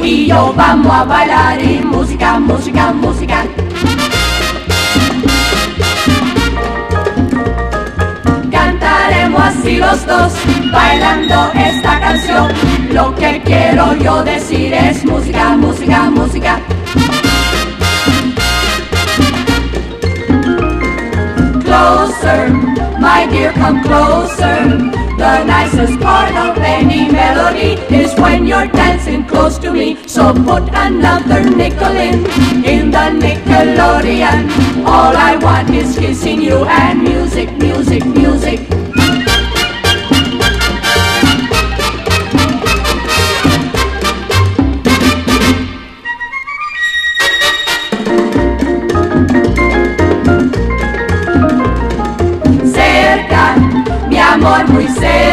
y yo vamos a bailar y música, música, música. Cantaremos así los dos, bailando esta canción. Lo que quiero yo decir es música, música, música. Closer, my dear, come closer. The nicest part of any melody is when you're dancing close to me. So put another nickel in the Nickelodeon. All I want is kissing you and music, music, music.